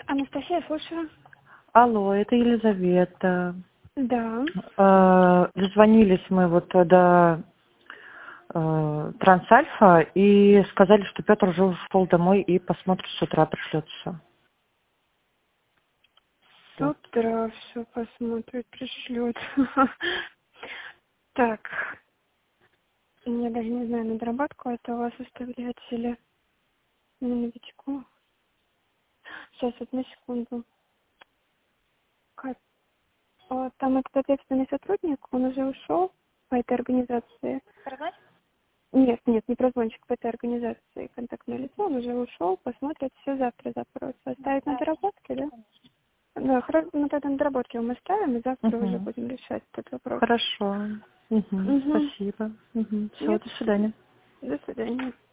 Анастасия, слушаю. Алло, это Елизавета. Да. Дозвонились мы вот до Трансальфа и сказали, что Петр уже ушел домой и посмотрит, с утра пришлет все. С утра все посмотрит, пришлет. Так. Я даже не знаю, на доработку это у вас оставляется или на новичку. Сейчас, одну секунду. Как? Там этот ответственный сотрудник, он уже ушел по этой организации. Нет, не прозвончик по этой организации, контактное лицо, он уже ушел, посмотрит все завтра запрос. Оставить на доработке, да? Да, хорошо, мы тогда на доработке мы ставим, и завтра уже будем решать этот вопрос. Хорошо. Спасибо. Все, Нет, до свидания. до свидания.